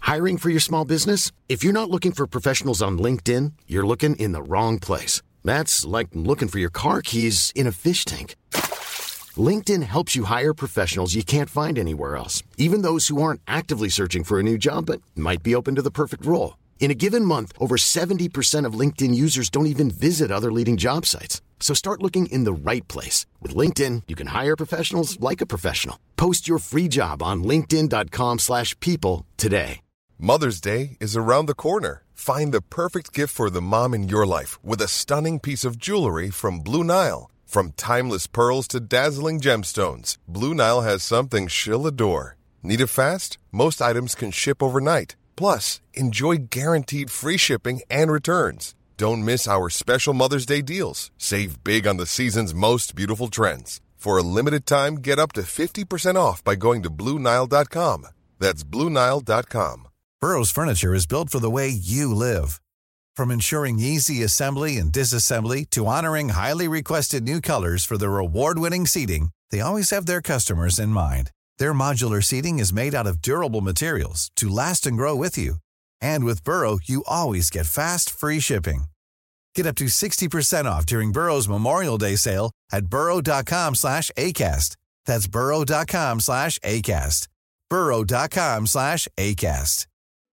Hiring for your small business? If you're not looking for professionals on LinkedIn, you're looking in the wrong place. That's like looking for your car keys in a fish tank. LinkedIn helps you hire professionals you can't find anywhere else, even those who aren't actively searching for a new job but might be open to the perfect role. In a given month, over 70% of LinkedIn users don't even visit other leading job sites. So start looking in the right place. With LinkedIn, you can hire professionals like a professional. Post your free job on linkedin.com/people today. Mother's Day is around the corner. Find the perfect gift for the mom in your life with a stunning piece of jewelry from Blue Nile. From timeless pearls to dazzling gemstones, Blue Nile has something she'll adore. Need it fast? Most items can ship overnight. Plus, enjoy guaranteed free shipping and returns. Don't miss our special Mother's Day deals. Save big on the season's most beautiful trends. For a limited time, get up to 50% off by going to BlueNile.com. That's BlueNile.com. Burrow's furniture is built for the way you live. From ensuring easy assembly and disassembly to honoring highly requested new colors for their award-winning seating, they always have their customers in mind. Their modular seating is made out of durable materials to last and grow with you. And with Burrow, you always get fast, free shipping. Get up to 60% off during Burrow's Memorial Day sale at burrow.com/ACAST. That's burrow.com/ACAST. burrow.com/ACAST.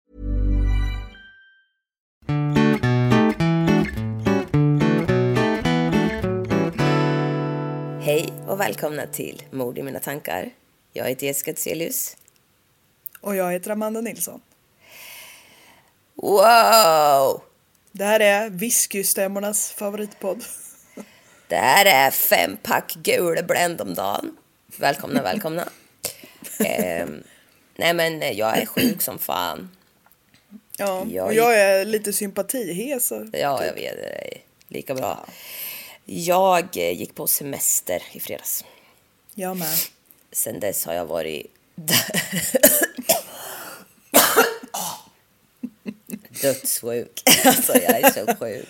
Hej och välkomna till Mord i mina tankar. Jag heter Jessica Tselius. Och jag heter Amanda Nilsson. Wow! Det här är whiskystämmornas favoritpodd. Det här är 5 pack gula Blend om dagen. Välkomna, välkomna. Nej men jag är sjuk som fan. Ja, och jag är lite sympatihes. Ja, jag vet det. Lika bra. Jag gick på semester i fredags. Jag med. Sen dess har jag varit dödssjuk. Alltså jag är så sjuk.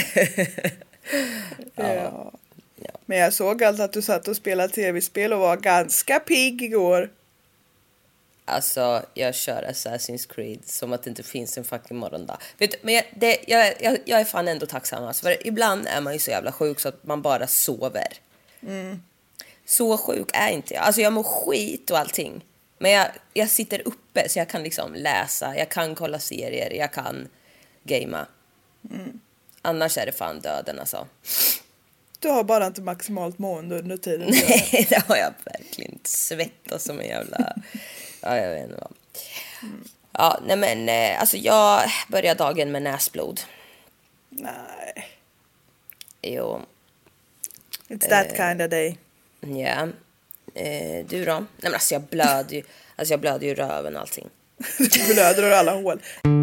Ja. Men jag såg allt att du satt och spelade tv-spel och var ganska pigg igår. Alltså jag kör Assassin's Creed som att det inte finns en fucking morgondag. Vet du, men jag är fan ändå tacksam. Alltså, för ibland är man ju så jävla sjuk så att man bara sover. Så sjuk är inte jag. Alltså jag mår skit och allting. Men jag sitter uppe så jag kan liksom läsa. Jag kan kolla serier. Jag kan gamea. Annars är det fan döden alltså. Du har bara inte maximalt mående under tiden. Nej, det har jag verkligen inte. Svettas som en jävla... Ja, jag vet inte vad. Ja, nej men alltså jag börjar dagen med näsblod. Nej. Jo. It's that kind of day. Ja. Du då? Nej men alltså jag blöder ju. Alltså jag blöder ju röven och allting. Du blöder ur alla hål.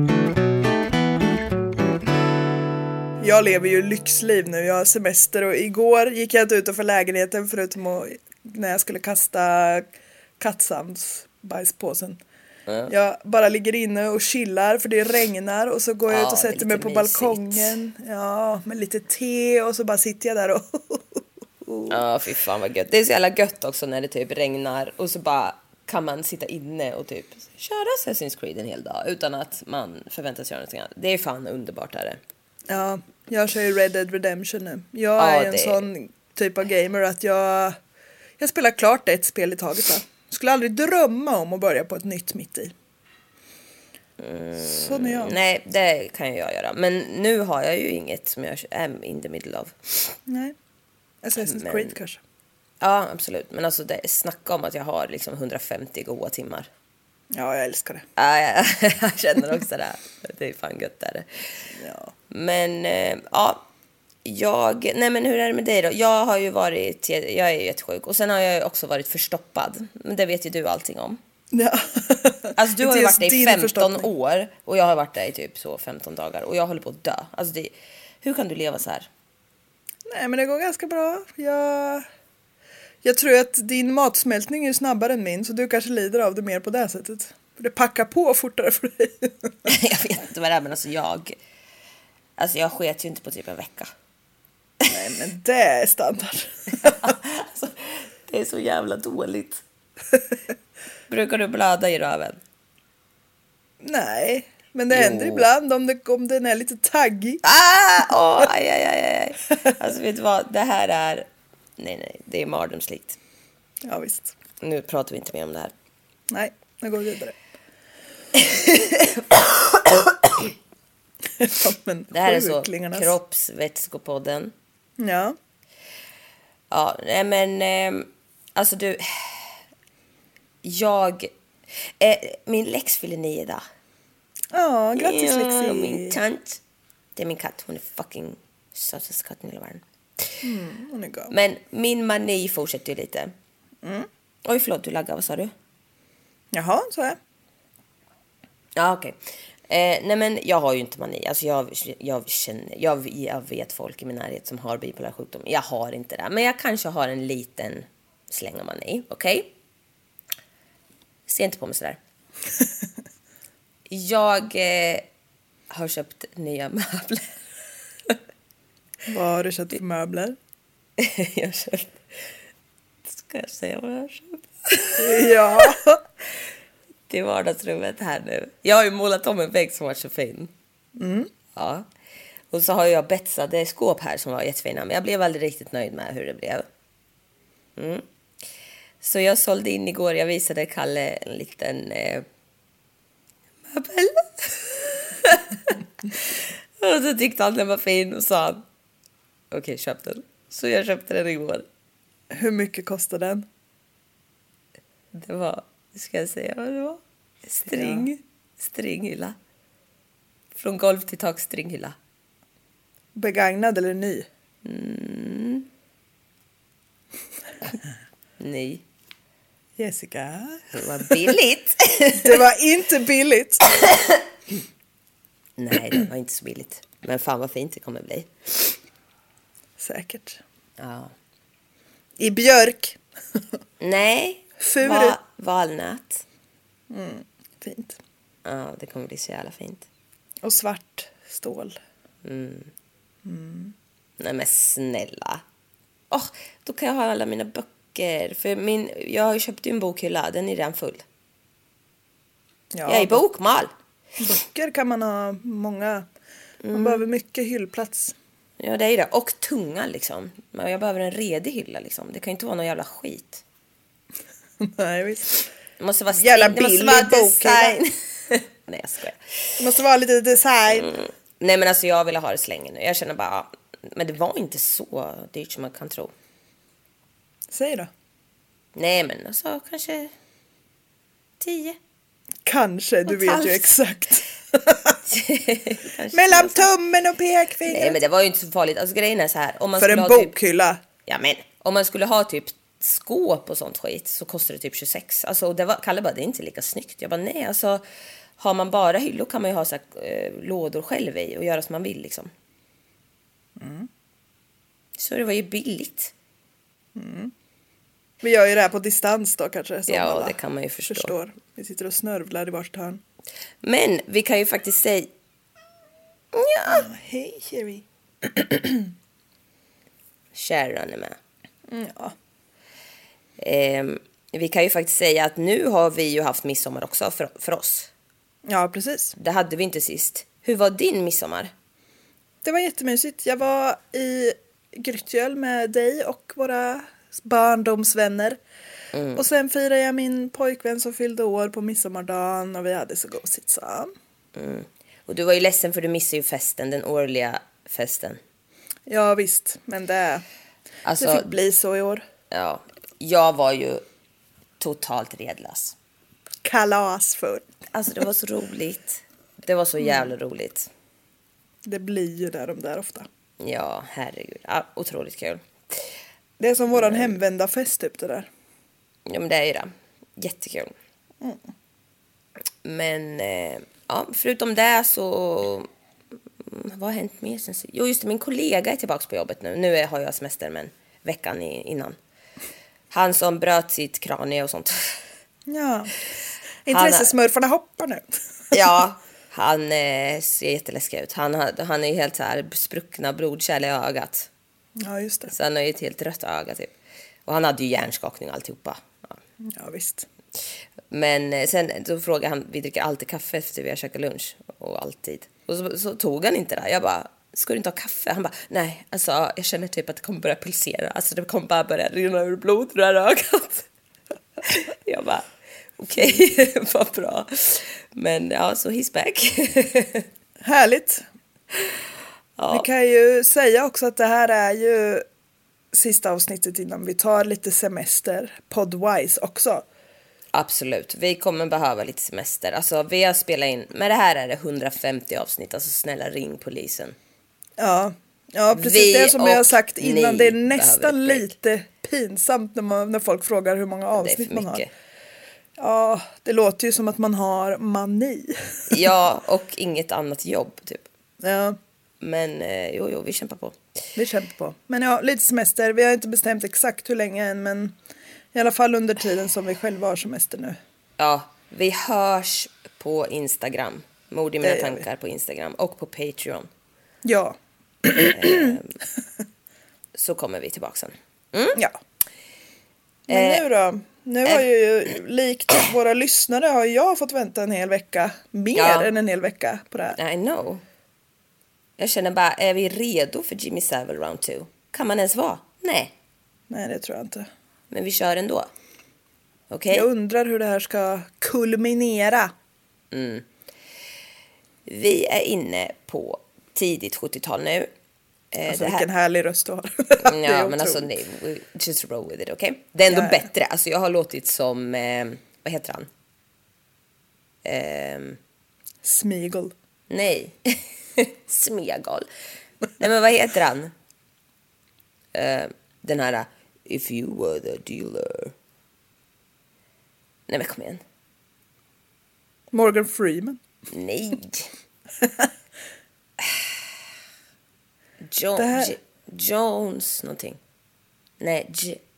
Jag lever ju lyxliv nu. Jag har semester och igår gick jag inte utanför lägenheten förutom när jag skulle kasta kattsams-bajspåsen. Jag bara ligger inne och chillar för det regnar och så går jag ut och sätter mig på balkongen. Ja, med lite te och så bara sitter jag där och... Ja, fy fan vad gött. Det är så jävla gött också när det typ regnar och så bara kan man sitta inne och typ köra Assassin's Creed en hel dag utan att man förväntas göra någonting annat. Det är fan underbart är det. Ja, jag kör ju Red Dead Redemption nu. Jag är en sån typ av gamer att jag spelar klart ett spel i taget. Va? Skulle aldrig drömma om att börja på ett nytt mitt i. Sån är jag. Nej, det kan jag göra. Men nu har jag ju inget som jag är in the middle of. Nej, Assassin's Creed kanske. Ja, absolut. Men alltså det snacka om att jag har liksom 150 goda timmar. Ja, jag älskar det. Ja, jag känner också det. Det är fan gött där. Ja. Men ja, nej men hur är det med dig då? Jag har ju varit, jag är ju jättesjuk. Och sen har jag ju också varit förstoppad. Men det vet ju du allting om. Ja. Alltså du har ju varit där i 15 år. Och jag har varit där i typ så 15 dagar. Och jag håller på att dö. Alltså hur kan du leva så här? Nej men det går ganska bra. Jag tror att din matsmältning är snabbare än min. Så du kanske lider av det mer på det sättet. För det packar på fortare för dig. Jag vet inte vad det är, men alltså jag sket ju inte på typ en vecka. Nej men det är standard. Alltså, det är så jävla dåligt. Brukar du blöda i röven? Nej, men det händer ibland om den är lite taggig. Aj. Alltså vet du vad, det här är... Nej, det är mardrömslikt. Ja, visst. Nu pratar vi inte mer om det här. Nej, nu går vi vidare. Det här är så kroppsvätskopodden. Ja. Ja, nej men... alltså du... min Lex fyller 9 idag. Ja, grattis Lexi. Min tant. Det är min katt. Hon är fucking sötaste katten i hela världen. Hon är gal. Men min mani fortsätter ju lite. Oj, förlåt, du laggar. Vad sa du? Jaha, så är. Ja, okej. Nej, men jag har ju inte mani. Alltså jag vet folk i min närhet som har bipolär sjukdom. Jag har inte det. Men jag kanske har en liten släng av mani. Okej? Se inte på mig sådär. Jag har köpt nya möbler. Vad har du köpt för möbler? Jag har köpt... Ska jag säga vad jag har köpt? Ja. Till vardagsrummet här nu. Jag har ju målat om en vägg som var så fin. Ja. Och så har jag betsade skåp här som var jättefina. Men jag blev aldrig riktigt nöjd med hur det blev. Så jag sålde in igår. Jag visade Kalle en liten möbel. Och så tyckte han den var fin och sa han, okej, köp den. Så jag köpte den igår. Hur mycket kostar den? Det var, ska jag säga vad det var? Stringhylla. Från golv till tak, stringhylla. Begagnad eller ny? Ny. Jessica. Det var billigt. Det var inte billigt. Nej, det var inte så billigt. Men fan vad fint det kommer bli. Säkert. Ja. I björk. Nej. Furu. Valnöt. Fint. Ja, det kommer bli så jävla fint. Och svart stål. Nej men snälla. Då kan jag ha alla mina böcker. För jag har ju köpt en bokhylla. Den är redan full. Ja, jag är bokmal. Böcker kan man ha många. Man behöver mycket hyllplats. Ja, det är det. Och tunga liksom. Men jag behöver en redig hylla liksom. Det kan ju inte vara någon jävla skit. Nej, visst. Det måste vara jävla billig design. Nej, jag skojar. Det måste vara lite design. Nej, men alltså jag vill ha det så länge nu. Jag känner bara, men det var inte så dyrt som man kan tro. Säg då. Nej, men alltså kanske 10. Kanske, du vet ju exakt. Mellan tummen och pekfingret. Nej, men det var ju inte så farligt. Alltså grejen är så här. Om man för en bokhylla. Ja, men om man skulle ha typ skåp och sånt skit så kostar det typ 26. Alltså Kalle bara, det är inte lika snyggt. Jag bara, nej, alltså har man bara hyllor kan man ju ha så här, lådor själv i och göra som man vill liksom. Så det var ju billigt. Vi gör ju det här på distans då kanske. Som ja, det kan man ju förstår. Vi sitter och snörvlar i varsitt hörn. Men vi kan ju faktiskt säga... Ja. Hej, Sherry. Sharon är med. Ja. Vi kan ju faktiskt säga att nu har vi ju haft midsommar också för oss. Ja, precis. Det hade vi inte sist. Hur var din midsommar? Det var jättemysigt. Jag var i Grytgöl med dig och våra barndomsvänner. Och sen firade jag min pojkvän som fyllde år på midsommardagen och vi hade så gosigt så. Och du var ju ledsen för du missade ju festen, den årliga festen. Ja visst, men det fick bli så i år. Ja, jag var ju totalt redlös. Kalasfull. Alltså det var så roligt. Det var så jävla roligt. Det blir ju de där ofta. Ja, herregud. Ja, otroligt kul. Det är som våran hemvända fest typ det där. Ja, men det är ju det. Jättekul. Men ja, förutom det så... Vad har hänt mer sen? Jo, just det, min kollega är tillbaka på jobbet nu. Nu har jag semester, men veckan innan. Han som bröt sitt kranie och sånt. Ja. Intressesmurfarna hoppar nu. Ja, han ser jätteläskig ut. Han är ju helt så här spruckna blodkärl i ögat. Ja, just det. Så han har ju ett helt rött öga typ. Och han hade ju hjärnskakning och alltihopa. Ja, visst. Men sen så frågade han, vi dricker alltid kaffe efter vi har käkat lunch. Och alltid. Och så tog han inte det. Jag bara, ska du inte ha kaffe? Han bara, nej, alltså jag känner typ att det kommer börja pulsera. Alltså det kommer bara börja rinna ur blod ur det här ögat. Jag bara, okej, vad bra. Men ja, så he's back. Härligt. Ja. Vi kan ju säga också att det här är ju sista avsnittet innan vi tar lite semester podwise också. Absolut, vi kommer behöva lite semester. Alltså vi har spelat in, men det här är det 150 avsnitt. Alltså snälla ring polisen. Ja, precis det som jag har sagt innan. Det är nästan break. lite pinsamt när folk frågar hur många avsnitt man har. Ja, det låter ju som att man har mani. Ja, och inget annat jobb typ. Ja. Men jo, vi kämpar på. Vi kämpar på. Men ja, lite semester. Vi har inte bestämt exakt hur länge än, men i alla fall under tiden som vi själva har semester nu. Ja, vi hörs på Instagram. Mord i mina tankar på Instagram och på Patreon. Ja. Så kommer vi tillbaka sen. Ja. Men nu då? Nu har ju, likt våra lyssnare, har jag fått vänta en hel vecka. Mer än en hel vecka på det här. I know. Jag känner bara, är vi redo för Jimmy Savile round 2? Kan man ens vara? Nej, det tror jag inte. men vi kör ändå. Okej? Jag undrar hur det här ska kulminera. Vi är inne på tidigt 70-tal nu. Alltså vilken härlig röst du har. Ja, men alltså nej, just roll with it, okej? Det är ändå bättre. Alltså jag har låtit som, vad heter han? Smeagol. Nej, Smeagol. Nej, men vad heter han? Den här, if you were the dealer. Nej, men kom igen. Morgan Freeman. Nej. Jones någonting. Nej,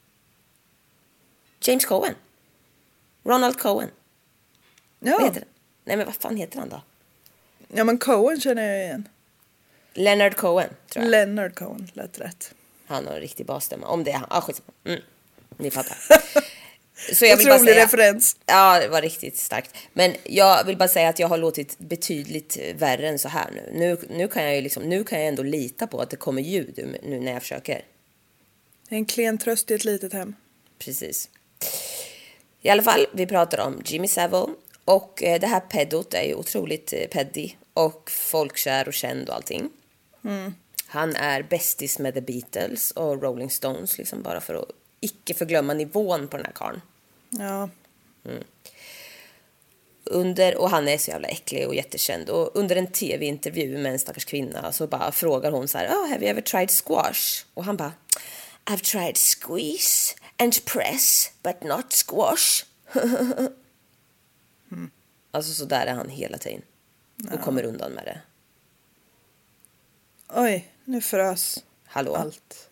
James Cohen. Ronald Cohen. Ja. Vad heter det? Nej, men vad fan heter han då? Ja, men Cohen känner jag igen. Leonard Cohen, tror jag. Leonard Cohen, lät rätt. Han har en riktig basstämma. Om det är han. Skitsamma. Ni fattar. Så jag vill bara Otrolig säga, referens. Ja, det var riktigt starkt. Men jag vill bara säga att jag har låtit betydligt värre än så här nu. Nu kan jag ju liksom, nu kan jag ändå lita på att det kommer ljud nu när jag försöker. Det är en klen tröst i ett litet hem. Precis. I alla fall, vi pratar om Jimmy Savile. Och det här pedot är ju otroligt peddy och folkkär och känd och allting. Han är bästis med The Beatles och Rolling Stones, liksom bara för att icke förglömma nivån på den här karln. Ja. Och han är så jävla äcklig och jättekänd. Och under en tv-intervju med en stackars kvinna så bara frågar hon så här, have you ever tried squash? Och han bara, I've tried squeeze and press but not squash. Alltså så där är han hela tiden. Och kommer undan med det. Oj, nu frös Hallå? allt.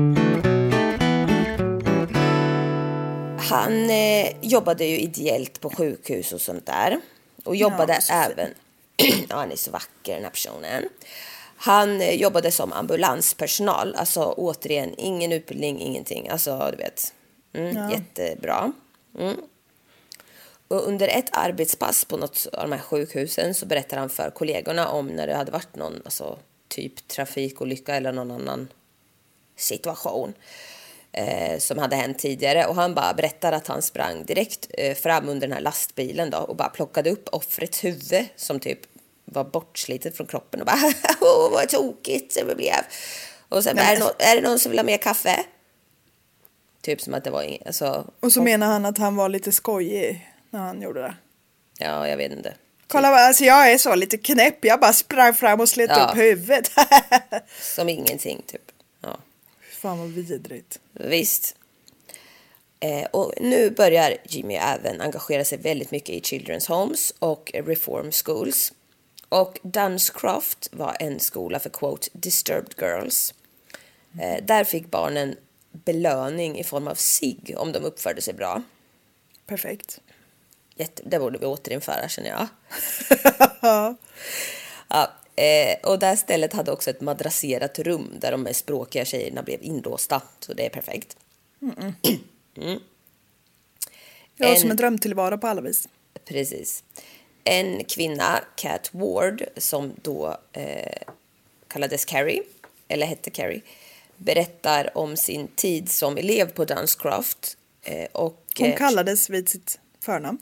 Han jobbade ju ideellt på sjukhus och sånt där. Och jobbade även... Ja, han är så vacker, den här personen. Han jobbade som ambulanspersonal. Alltså återigen, ingen utbildning, ingenting. Alltså, du vet. Jättebra. Och under ett arbetspass på något av de här sjukhusen så berättar han för kollegorna om när det hade varit någon, alltså typ trafikolycka eller någon annan situation som hade hänt tidigare. Och han bara berättar att han sprang direkt fram under den här lastbilen då och bara plockade upp offrets huvud som typ var bortslitet från kroppen och bara vad tokigt det blev. Och sen är det någon som vill ha mer kaffe? Typ som att det var alltså, och så menar han att han var lite skojig när han gjorde det. Ja, jag vet inte. Kolla, alltså jag är så lite knäpp. Jag bara sprang fram och slet upp huvudet. Som ingenting typ. Ja. Fan vad vidrigt. Visst. Och nu börjar Jimmy även engagera sig väldigt mycket i Children's Homes och Reform Schools. Och Dunscroft var en skola för quote disturbed girls. Där fick barnen belöning i form av sig om de uppförde sig bra. Perfekt. Det borde vi återinföra, känner jag. Ja, och det här stället hade också ett madrasserat rum där de mest språkiga tjejerna blev inlåsta. Så det är perfekt. Ja, som en drömtillvaro på alla vis. Precis. En kvinna, Cat Ward, som då kallades Carrie, eller hette Carrie, berättar om sin tid som elev på Dunscroft. Hon kallades vid sitt förnamn.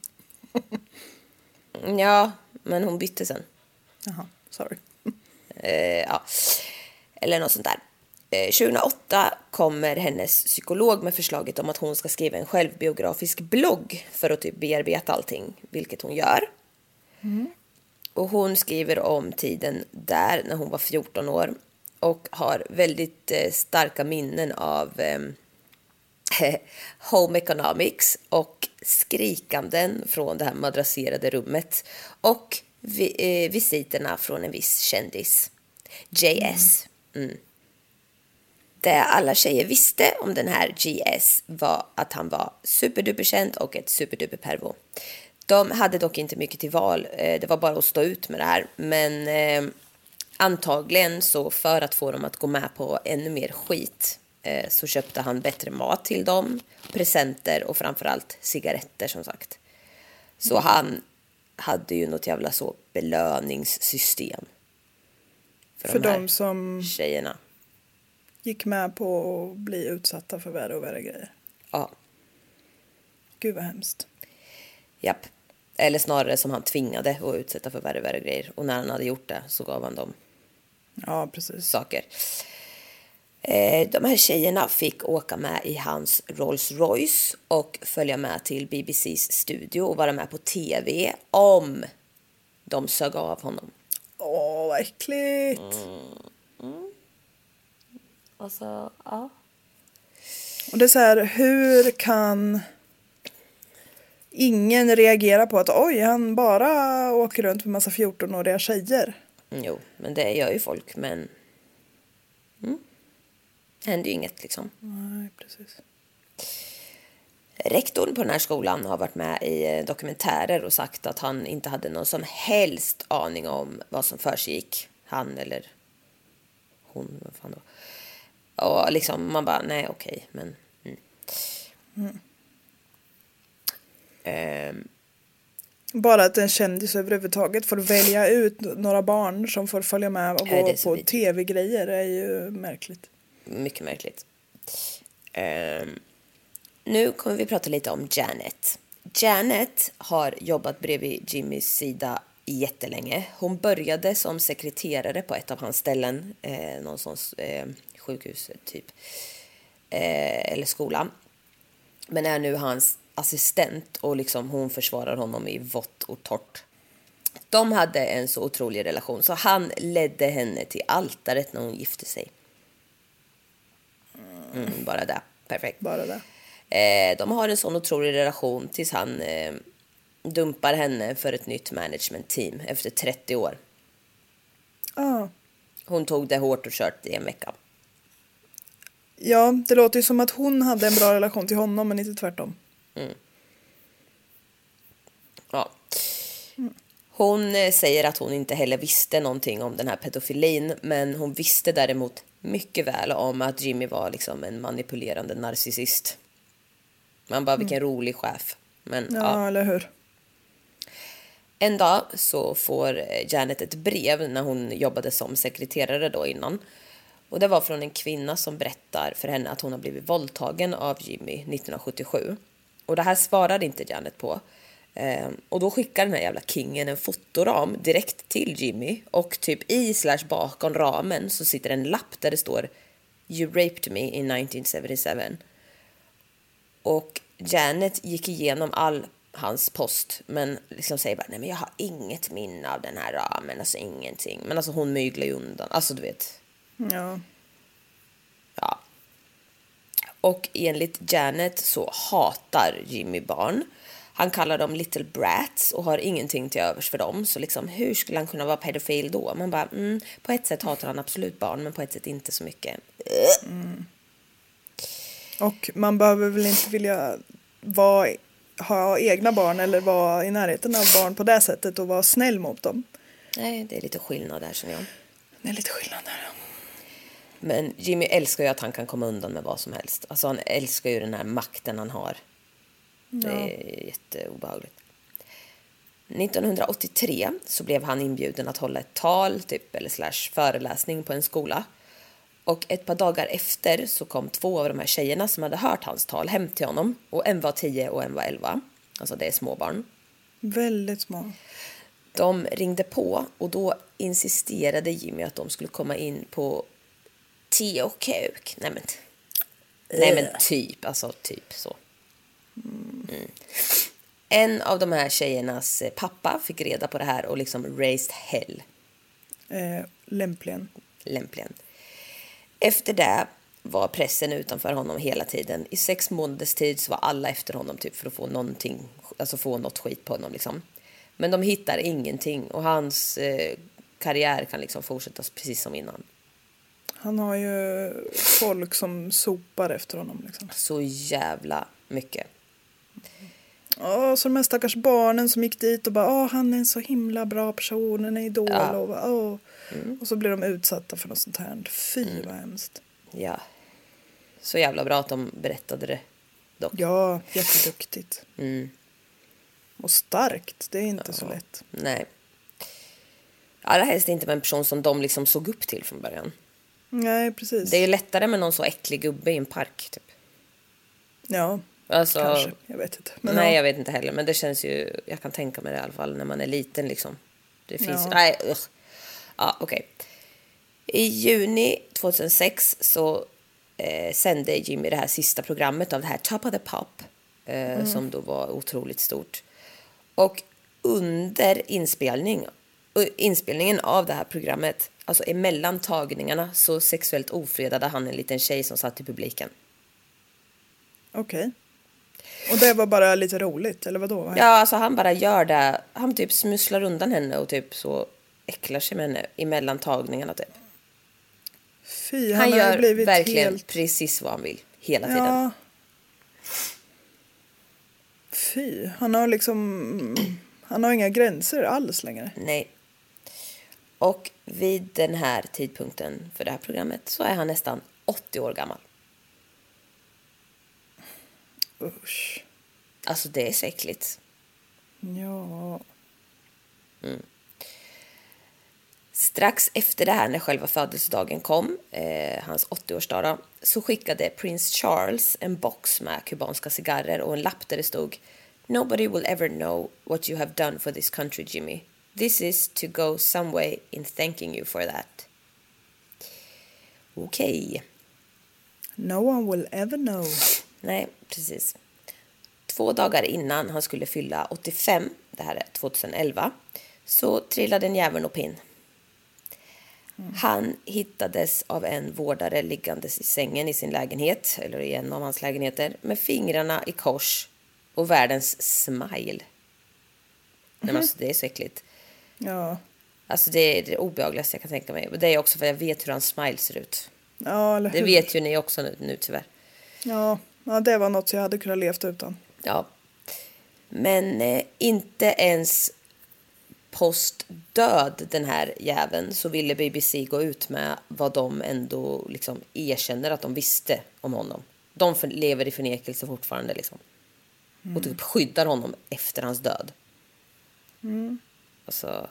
Ja, men hon bytte sen. Jaha, sorry. Ja, eller något sånt där. 2008 kommer hennes psykolog med förslaget om att hon ska skriva en självbiografisk blogg för att typ bearbeta allting, vilket hon gör. Och hon skriver om tiden där när hon var 14 år och har väldigt starka minnen av home economics och skrikanden från det här madrasserade rummet och visiterna från en viss kändis, JS. Det alla tjejer visste om den här JS var att han var superduperkänd och ett superduper pervo. De hade dock inte mycket till val, det var bara att stå ut med det här. Men antagligen så för att få dem att gå med på ännu mer skit så köpte han bättre mat till dem, presenter och framförallt cigaretter som sagt. Så han hade ju något jävla så belöningssystem. För de som tjejerna gick med på att bli utsatta för värre och värre grejer. Ja. Gud vad hemskt. Japp. Eller snarare som han tvingade att utsätta för värre och värre grejer. Och när han hade gjort det så gav han dem saker. De här tjejerna fick åka med i hans Rolls Royce och följa med till BBCs studio och vara med på tv om de sög av honom. Åh, vad äckligt. Alltså, ja. Och det är så här, hur kan ingen reagera på att oj, han bara åker runt med massa 14-åriga tjejer? Jo, men det gör ju folk, men händer ju inget liksom. Nej, precis. Rektorn på den här skolan har varit med i dokumentärer och sagt att han inte hade någon som helst aning om vad som försiggick. Han eller hon, vad fan då. Och liksom man bara, nej okej, men Bara att en kändis överhuvudtaget får välja ut några barn som får följa med och gå på tv-grejer är ju märkligt. Mycket märkligt. Nu kommer vi prata lite om Janet. Janet har jobbat bredvid Jimmys sida jättelänge. Hon började som sekreterare på ett av hans ställen, någonstans sjukhus typ, eller skola. Men är nu hans assistent och liksom hon försvarar honom i vått och torrt. De hade en så otrolig relation så han ledde henne till altaret när hon gifte sig. Bara det. Perfekt. Bara det. De har en sån otrolig relation tills han dumpar henne för ett nytt management team efter 30 år. Hon tog det hårt och kört i en vecka. Ja, det låter ju som att hon hade en bra relation till honom men inte tvärtom. Ja. Hon säger att hon inte heller visste någonting om den här pedofilin, men hon visste däremot mycket väl om att Jimmy var liksom en manipulerande narcissist. Man bara, vilken rolig chef. Men, ja, eller hur? En dag så får Janet ett brev när hon jobbade som sekreterare då innan. Och det var från en kvinna som berättar för henne att hon har blivit våldtagen av Jimmy 1977. Och det här svarade inte Janet på. Och då skickar den här jävla kingen en fotoram direkt till Jimmy. Och typ i/bakom ramen så sitter en lapp där det står "You raped me in 1977". Och Janet gick igenom all hans post, men liksom säger bara, nej men jag har inget minne av den här ramen, alltså ingenting. Men alltså hon myglar ju undan, alltså du vet. Ja. Ja. Och enligt Janet så hatar Jimmy barn. Han kallar dem little brats och har ingenting till övers för dem. Så liksom, hur skulle han kunna vara pedofil då? Man bara, på ett sätt hatar han absolut barn, men på ett sätt inte så mycket. Och man behöver väl inte vilja ha egna barn eller vara i närheten av barn på det sättet och vara snäll mot dem. Nej, det är lite skillnad där, känner jag. Det är lite skillnad där, ja. Men Jimmy älskar ju att han kan komma undan med vad som helst. Alltså han älskar ju den här makten han har. Det är jätteobehagligt. 1983 så blev han inbjuden att hålla ett tal typ, eller / föreläsning på en skola. Och ett par dagar efter så kom 2 av de här tjejerna som hade hört hans tal hem till honom. Och en var 10 och en var 11. Alltså det är småbarn. Väldigt små. De ringde på och då insisterade Jimmy att de skulle komma in på te och kuk. Nej men typ, alltså typ så. En av de här tjejernas pappa fick reda på det här och liksom raised hell. Lämpligen. Efter det var pressen utanför honom hela tiden. I 6 månaders tid så var alla efter honom typ för att få någonting, alltså få något skit på honom liksom. Men de hittar ingenting och hans karriär kan liksom fortsätta precis som innan. Han har ju folk som sopar efter honom liksom. Så jävla mycket. Ja, så de här stackars barnen som gick dit och bara, han är en så himla bra person, en idol. Ja. Och så blir de utsatta för något sånt här. Fy vad hemskt. Ja. Så jävla bra att de berättade det dock. Ja, jätteduktigt. Och starkt, det är inte så lätt. Nej. Allra helst inte med en person som de liksom såg upp till från början. Nej, precis. Det är ju lättare med någon så äcklig gubbe i en park typ. Ja, alltså, kanske. Jag vet inte. Men nej, jag vet inte heller. Men det känns ju, jag kan tänka mig det i alla fall när man är liten liksom. Det finns Ja, okej. I juni 2006 så sände Jimmy det här sista programmet av det här Top of the Pop. Som då var otroligt stort. Och under inspelningen av det här programmet, alltså emellan tagningarna, så sexuellt ofredade han en liten tjej som satt i publiken. Okej. Och det var bara lite roligt, eller vadå? Ja, alltså han bara gör det. Han typ smusslar undan henne och typ så äcklar sig med henne emellan tagningarna typ. Fy, han gör blivit verkligen helt... precis vad han vill hela tiden. Ja. Fy, han har inga gränser alls längre. Nej. Och vid den här tidpunkten för det här programmet så är han nästan 80 år gammal. Usch. Alltså det är så äckligt. Ja. Strax efter det här, när själva födelsedagen kom, hans 80-årsdag då, så skickade prins Charles en box med kubanska cigarrer och en lapp där det stod: "Nobody will ever know what you have done for this country, Jimmy. This is to go some way in thanking you for that." Okej. No one will ever know. Nej, precis. 2 dagar innan han skulle fylla 85, det här är 2011, så trillade en jäveln upp in. Han hittades av en vårdare liggandes i sängen i sin lägenhet, eller i en av hans lägenheter, med fingrarna i kors och världens smile. Men alltså, det är så äckligt. Ja. Alltså det är det obehagligaste jag kan tänka mig. Och det är också för jag vet hur hans smile ser ut. Ja, eller hur? Det vet ju ni också nu tyvärr. Ja, det var något jag hade kunnat levt utan. Ja. Men inte ens postdöd den här jäveln så ville BBC gå ut med vad de ändå liksom erkänner att de visste om honom. De lever i förnekelse fortfarande liksom. Och typ skyddar honom efter hans död. Alltså.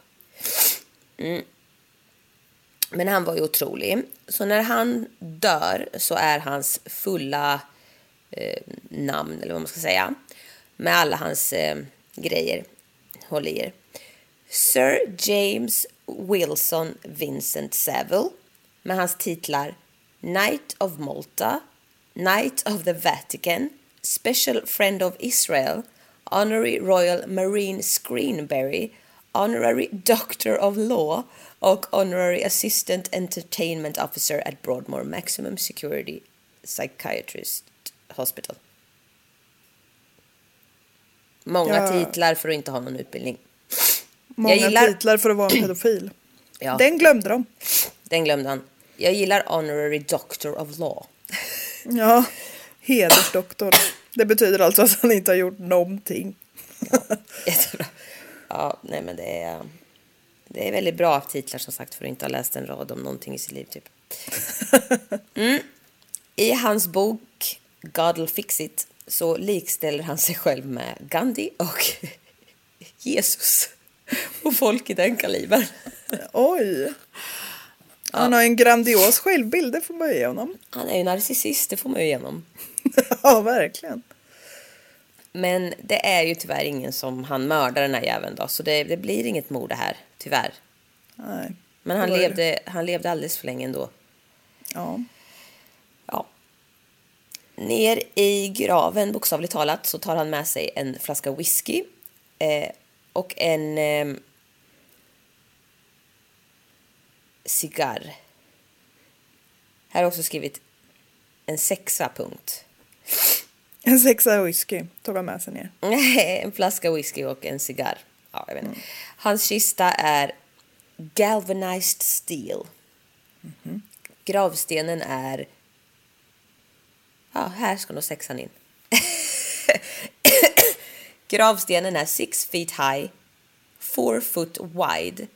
Men han var ju otrolig. Så när han dör så är hans fulla namn, eller vad man ska säga, med alla hans grejer, håll i er: Sir James Wilson Vincent Saville, med hans titlar Knight of Malta, Knight of the Vatican, Special Friend of Israel, Honorary Royal Marine Screenberry, Honorary Doctor of Law och Honorary Assistant Entertainment Officer at Broadmoor Maximum Security Psychiatrist Hospital. Många titlar för att inte ha någon utbildning. Många titlar för att vara en pedofil. Ja. Den glömde de. Den glömde han. Jag gillar Honorary Doctor of Law. Ja, hedersdoktor. Det betyder alltså att han inte har gjort någonting. Ja, jättebra. Ja, nej men det är väldigt bra titlar som sagt för att inte ha läst en rad om någonting i sitt liv typ. I hans bok God'll Fix It så likställer han sig själv med Gandhi och Jesus och folk i den kalibern. Oj. Han har en grandios självbild, det får man ge honom. Han är ju narcissist, det får man ju ge honom. Ja, verkligen. Men det är ju tyvärr ingen som han mördar den här jäveln då. Så det blir inget mord det här, tyvärr. Nej. Men han levde alldeles för länge ändå. Ja. Ja. Ner i graven, bokstavligt talat, så tar han med sig en flaska whisky. Och en cigarr. Här har jag också skrivit en 6-punkt. En 6 whisky tog han med sig ner. En flaska whisky och en cigarr. Ja, jag vet inte. Hans kista är galvanized steel. Gravstenen är... Ja, här ska nog 6:an in. Gravstenen är 6 feet high, 4 foot wide,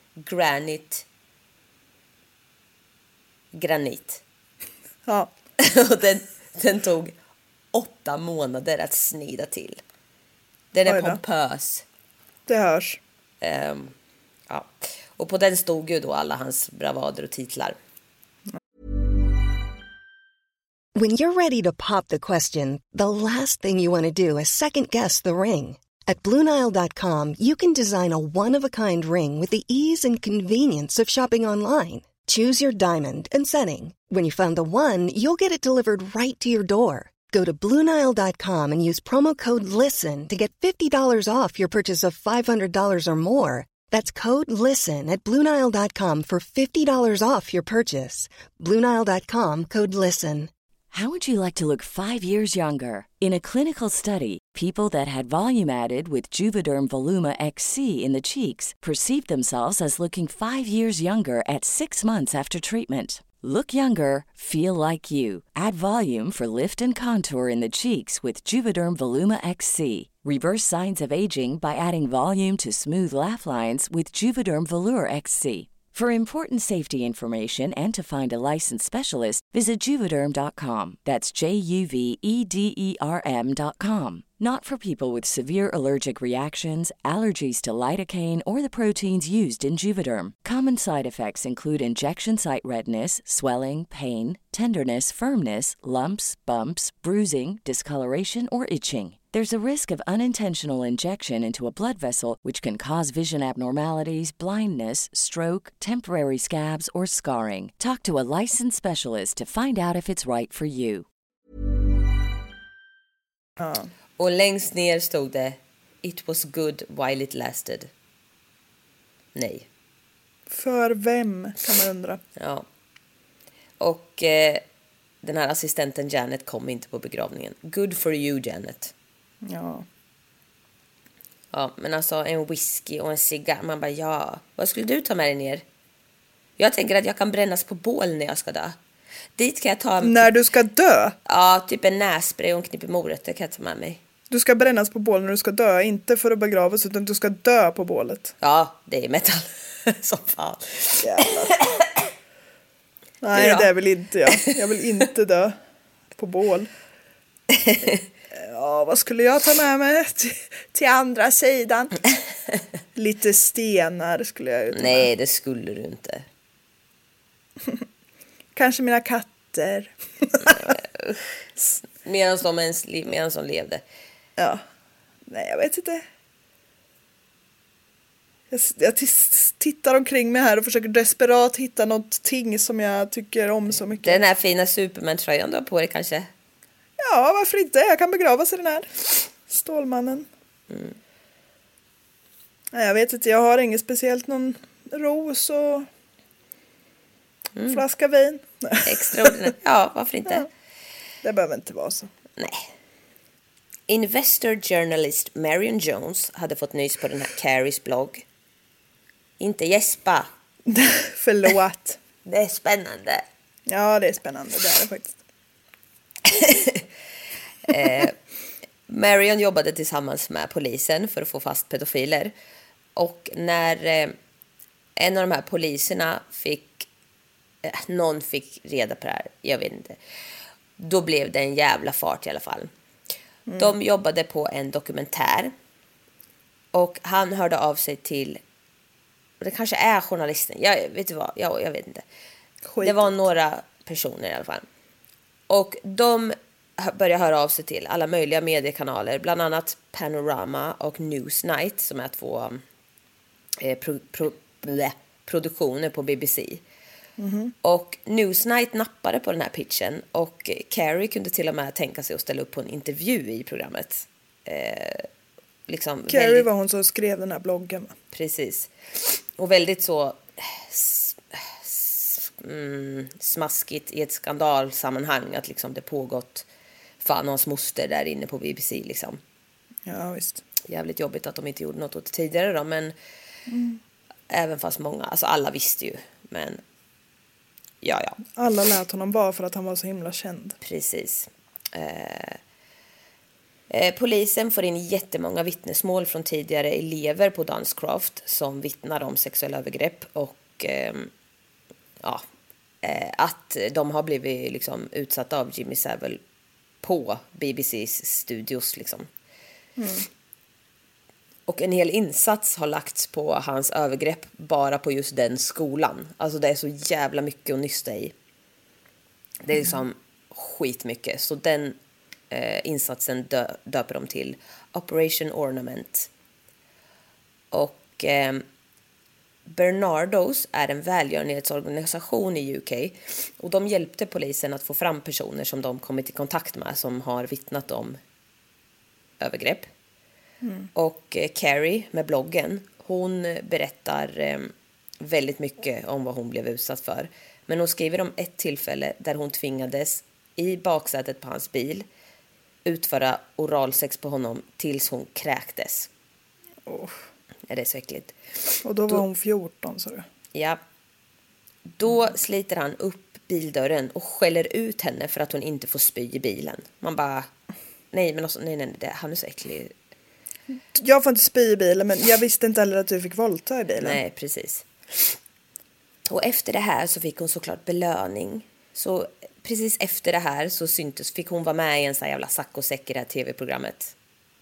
granit. Ja. Och den tog 8 månader att snida till. Den är pompös. Det hörs. Ja. Och på den stod ju då alla hans bravader och titlar. When you're ready to pop the question, the last thing you want to do is second-guess the ring. At BlueNile.com, you can design a one-of-a-kind ring with the ease and convenience of shopping online. Choose your diamond and setting. When you find the one, you'll get it delivered right to your door. Go to BlueNile.com and use promo code LISTEN to get $50 off your purchase of $500 or more. That's code LISTEN at BlueNile.com for $50 off your purchase. BlueNile.com, code LISTEN. How would you like to look 5 years younger? In a clinical study, people that had volume added with Juvederm Voluma XC in the cheeks perceived themselves as looking 5 years younger at 6 months after treatment. Look younger, feel like you. Add volume for lift and contour in the cheeks with Juvederm Voluma XC. Reverse signs of aging by adding volume to smooth laugh lines with Juvederm Volure XC. For important safety information and to find a licensed specialist, visit Juvederm.com. That's JUVEDERM.com. Not for people with severe allergic reactions, allergies to lidocaine, or the proteins used in Juvederm. Common side effects include injection site redness, swelling, pain, tenderness, firmness, lumps, bumps, bruising, discoloration, or itching. There's a risk of unintentional injection into a blood vessel, which can cause vision abnormalities, blindness, stroke, temporary scabs, or scarring. Talk to a licensed specialist to find out if it's right for you. Och längst ner stod det It was good while it lasted. Nej. För vem, kan man undra. Ja. Och den här assistenten Janet kom inte på begravningen. Good for you, Janet. Ja. Ja, men alltså en whisky och en cigarr. Man bara, ja. Vad skulle du ta med dig ner? Jag tänker att jag kan brännas på bål när jag ska dö. Dit kan jag ta... När du ska dö? Ja, typ en nässpray och en knippe morötter kan jag ta med mig. Du ska brännas på bål när du ska dö. Inte för att begravas, utan du ska dö på bålet. Ja, det är metal. Som fan. Nej, det vill inte jag. Jag vill inte dö på bål. Ja, vad skulle jag ta med mig till andra sidan? Lite stenar skulle jag ju ta med. Nej, det skulle du inte. Kanske mina katter. Medan de levde. Ja. Nej, jag vet inte. Jag tittar omkring mig här och försöker desperat hitta någonting som jag tycker om så mycket. Den här fina Superman-tröjan du har på dig kanske? Ja, varför inte? Jag kan begravas i den här. Stålmannen. Nej, jag vet inte, jag har inget speciellt. Någon ros och flaska vin. Extraordinärt. Ja, varför inte? Ja, det behöver inte vara så. Nej. Investor journalist Marion Jones hade fått nys på den här Carries blogg. Inte gäspa. Förlåt. Det är spännande. Ja, det är spännande. Det är det faktiskt. Marion jobbade tillsammans med polisen för att få fast pedofiler. Och när en av de här poliserna någon fick reda på det här, jag vet inte. Då blev det en jävla fart i alla fall. De jobbade på en dokumentär. Och han hörde av sig till... Det kanske är journalisten. Jag vet inte. Det var några personer i alla fall. Och de började höra av sig till alla möjliga mediekanaler. Bland annat Panorama och Newsnight, som är två produktioner på BBC. Och Newsnight nappade på den här pitchen. Och Carrie kunde till och med tänka sig att ställa upp på en intervju i programmet. Carrie var hon som skrev den här bloggen. Precis. Och väldigt så smaskigt i ett skandalsammanhang att liksom det pågått fan och hans moster där inne på BBC liksom. Ja, visst. Jävligt jobbigt att de inte gjorde något åt det tidigare då, men även fast många, alltså alla visste ju, men ja. Alla lät honom vara för att han var så himla känd. Precis. Polisen får in jättemånga vittnesmål från tidigare elever på Dunscroft som vittnar om sexuella övergrepp och att de har blivit liksom utsatta av Jimmy Savile på BBCs studios liksom. Och en hel insats har lagts på hans övergrepp bara på just den skolan. Alltså det är så jävla mycket att nysta i. Det är liksom skitmycket. Så den insatsen döper de till Operation Ornament. Och Bernardos är en välgörenhetsorganisation i UK. Och de hjälpte polisen att få fram personer som de kommit i kontakt med som har vittnat om övergrepp. Och Carrie med bloggen, hon berättar väldigt mycket om vad hon blev utsatt för. Men hon skriver om ett tillfälle där hon tvingades i baksätet på hans bil utföra oralsex på honom tills hon kräktes. Är det så äckligt? Och då var hon 14, så du. Ja. Då sliter han upp bildörren och skäller ut henne för att hon inte får spy i bilen. Man bara, nej, han är så äcklig. Jag får inte spy i bilen, men jag visste inte heller att du fick våldta i bilen. Nej, precis. Och efter det här så fick hon såklart belöning. Så precis efter det här så fick hon vara med i en sån här jävla saccosäck i det här tv-programmet.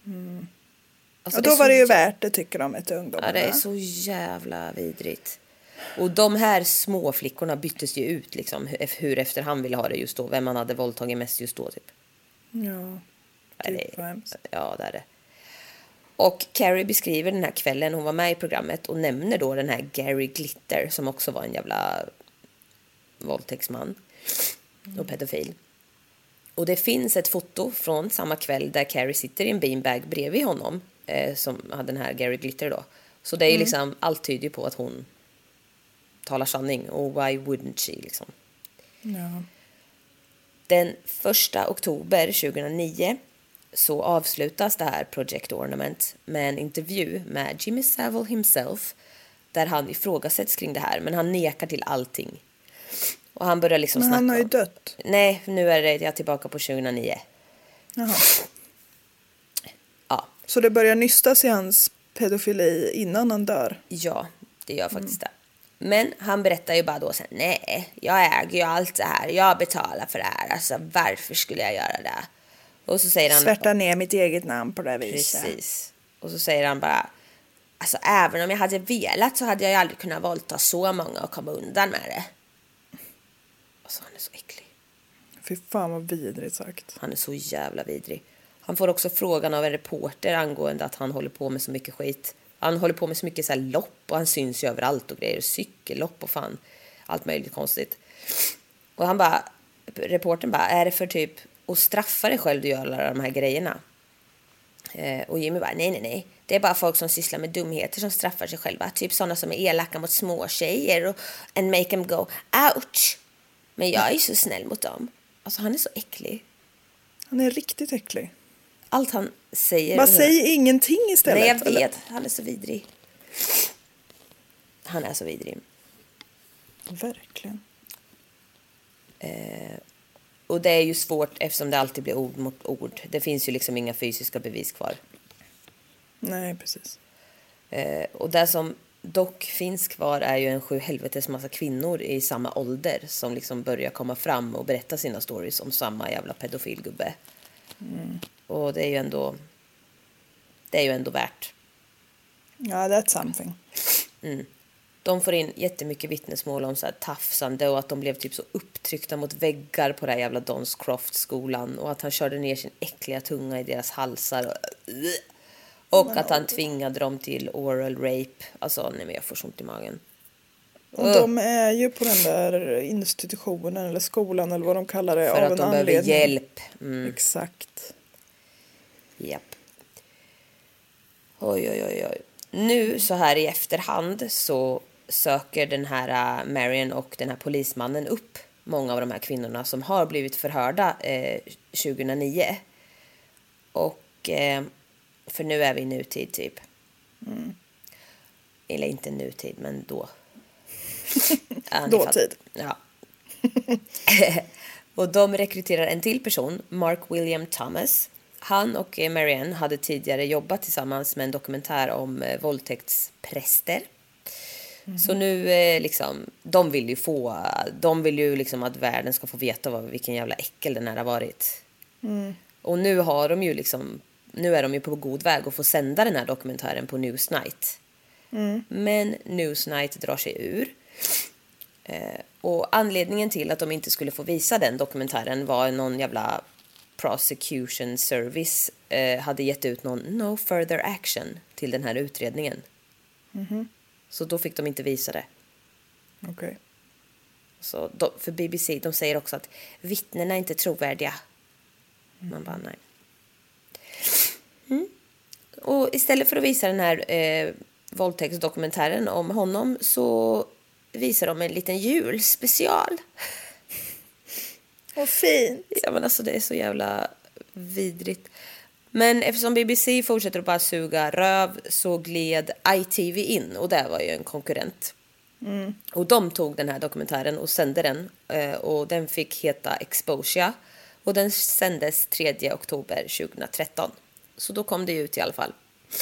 Alltså, och då var det ju värt det, tycker de, ett ungdomar. Ja, det är så jävla vidrigt. Och de här små flickorna byttes ju ut liksom, hur efter han ville ha det just då. Vem han hade våldtagit mest just då, typ. Ja, ja, det är det. Och Carrie beskriver den här kvällen hon var med i programmet och nämner då den här Gary Glitter som också var en jävla våldtäktsman och pedofil. Och det finns ett foto från samma kväll där Carrie sitter i en beanbag bredvid honom som hade den här Gary Glitter då. Så det är ju liksom, allt tyder på att hon talar sanning, och why wouldn't she liksom. Ja. Den 1 oktober 2009 så avslutas det här Project Ornament med en intervju med Jimmy Savile himself där han ifrågasätts kring det här, men han nekar till allting. Och han börjar liksom snacka. Men han har ju dött. Nej, nu är jag tillbaka på 2009. Jaha. Ja. Så det börjar nystas i hans pedofili innan han dör? Ja, det gör faktiskt det. Men han berättar ju bara då sen, nej, jag äger ju allt det här. Jag betalar för det här. Alltså, varför skulle jag göra det? Och så säger han... Svärta ner mitt eget namn på det viset. Precis. Och så säger han bara... Alltså, även om jag hade velat så hade jag ju aldrig kunnat våldta så många och komma undan med det. Alltså, han är så äcklig. Fy fan vad vidrigt sagt. Han är så jävla vidrig. Han får också frågan av en reporter angående att han håller på med så mycket skit. Han håller på med så mycket så här lopp och han syns ju överallt och grejer. Cykellopp och fan. Allt möjligt konstigt. Och han bara... Reportern bara, är det för typ... Och straffa dig själv du gör alla de här grejerna. Och Jimmy bara, nej. Det är bara folk som sysslar med dumheter som straffar sig själva. Typ sådana som är elaka mot små tjejer och and make them go, ouch. Men jag är ju så snäll mot dem. Alltså han är så äcklig. Han är riktigt äcklig. Allt han säger... Man säger ingenting istället. Nej, jag vet. Eller? Han är så vidrig. Han är så vidrig. Verkligen. Och det är ju svårt eftersom det alltid blir ord mot ord. Det finns ju liksom inga fysiska bevis kvar. Nej, precis. Och det som dock finns kvar är ju en sjuhelvetes massa kvinnor i samma ålder som liksom börjar komma fram och berätta sina stories om samma jävla pedofilgubbe. Och det är ju ändå värt. Ja, that's something. De får in jättemycket vittnesmål om så här tafsande och att de blev typ så upptryckta mot väggar på det här jävla Donscroft-skolan och att han körde ner sin äckliga tunga i deras halsar och att han tvingade dem till oral rape. Alltså, nej men jag får så ont i magen. Och de är ju på den där institutionen eller skolan eller vad de kallar det för av att en de behöver anledning. hjälp. Exakt. Japp. Oj. Nu så här i efterhand så söker den här Marion och den här polismannen upp många av de här kvinnorna som har blivit förhörda 2009. Och för nu är vi i nutid typ. Eller inte nutid, men då. Dåtid. Ja. Och de rekryterar en till person, Mark William Thomas. Han och Marianne hade tidigare jobbat tillsammans med en dokumentär om våldtäktspräster. Så nu liksom, de vill ju liksom att världen ska få veta vilken jävla äckel den här har varit. Och nu har de ju liksom, nu är de ju på god väg att få sända den här dokumentären på Newsnight. Men Newsnight drar sig ur. Och anledningen till att de inte skulle få visa den dokumentären var någon jävla prosecution service hade gett ut någon no further action till den här utredningen. Så då fick de inte visa det. Okej. Så för BBC, de säger också att vittnena är inte trovärdiga. Man bara nej. Och istället för att visa den här våldtäktsdokumentären om honom så visar de en liten julspecial. Vad fint. Ja, men alltså det är så jävla vidrigt. Men eftersom BBC fortsätter att bara suga röv så gled ITV in. Och det var ju en konkurrent. Och de tog den här dokumentären och sände den. Och den fick heta Exposure. Och den sändes 3 oktober 2013. Så då kom det ut i alla fall.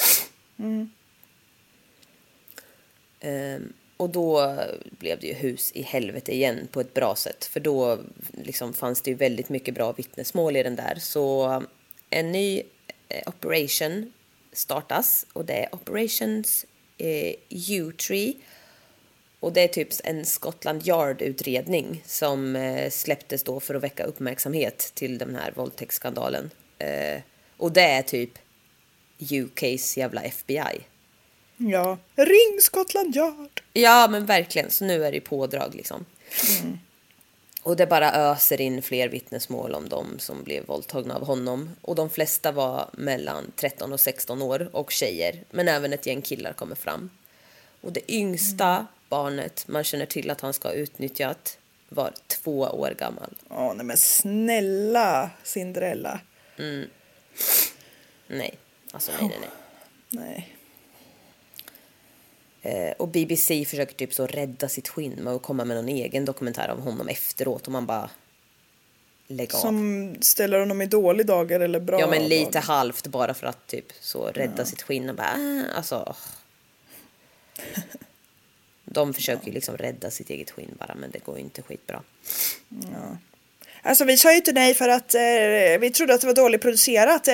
Och då blev det ju hus i helvete igen på ett bra sätt. För då liksom fanns det ju väldigt mycket bra vittnesmål i den där. Så en ny operation startas. Och det är Operations U-Tree. Och det är typ en Scotland Yard-utredning som släpptes då för att väcka uppmärksamhet till den här våldtäktsskandalen. Och det är typ UKs jävla FBI. Ja, ring Scotland Yard. Ja, men verkligen. Så nu är det pådrag liksom. Och det bara öser in fler vittnesmål om dem som blev våldtagna av honom. Och de flesta var mellan 13 och 16 år och tjejer. Men även ett gäng killar kommer fram. Och det yngsta barnet man känner till att han ska ha utnyttjat var 2 år gammal. Nej men snälla Cinderella. Nej, alltså nej. Och BBC försöker typ så rädda sitt skinn med att komma med någon egen dokumentär om honom efteråt. Och man bara lägger av. Som ställer honom i dålig dagar eller bra. Ja, men lite halvt bara för att typ så rädda sitt skinn. Och bara, alltså. De försöker ju liksom rädda sitt eget skinn bara, men det går ju inte skitbra. Ja. Alltså vi sa ju inte nej för att vi trodde att det var dåligt producerat.